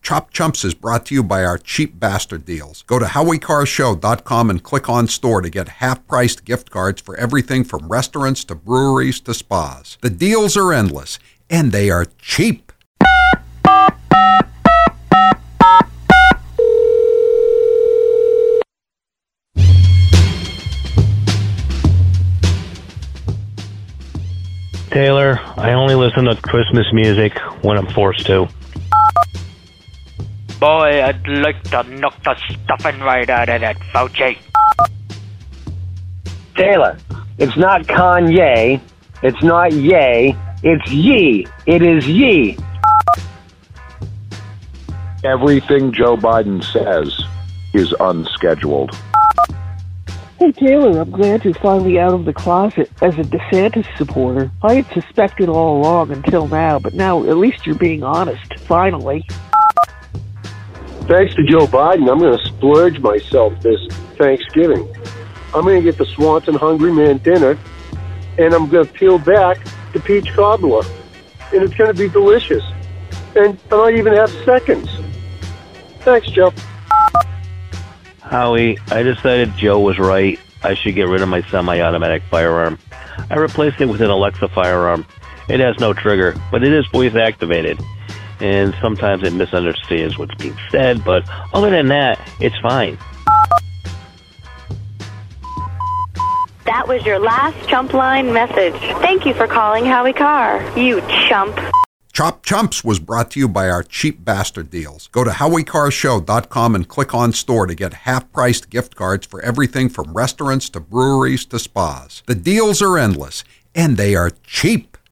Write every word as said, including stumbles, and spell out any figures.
Chop Chumps is brought to you by our cheap bastard deals. Go to howie car show dot com and click on store to get half-priced gift cards for everything from restaurants to breweries to spas. The deals are endless, and they are cheap. Taylor, I only listen to Christmas music when I'm forced to. Boy, I'd like to knock the stuffing right out of that Fauci. Taylor, it's not Kanye, it's not Ye, it's Ye. It is Ye. Everything Joe Biden says is unscheduled. Hey, Taylor, I'm glad you're finally out of the closet as a DeSantis supporter. I had suspected all along until now, but now at least you're being honest, finally. Thanks to Joe Biden, I'm going to splurge myself this Thanksgiving. I'm going to get the Swanson Hungry Man dinner, and I'm going to peel back the peach cobbler. And it's going to be delicious. And I might even have seconds. Thanks, Joe. Howie, I decided Joe was right. I should get rid of my semi-automatic firearm. I replaced it with an Alexa firearm. It has no trigger, but it is voice activated. And sometimes it misunderstands what's being said, but other than that, it's fine. That was your last Chump Line message. Thank you for calling Howie Carr, you chump. Chop Chumps was brought to you by our cheap bastard deals. Go to howie car show dot com and click on store to get half-priced gift cards for everything from restaurants to breweries to spas. The deals are endless, and they are cheap.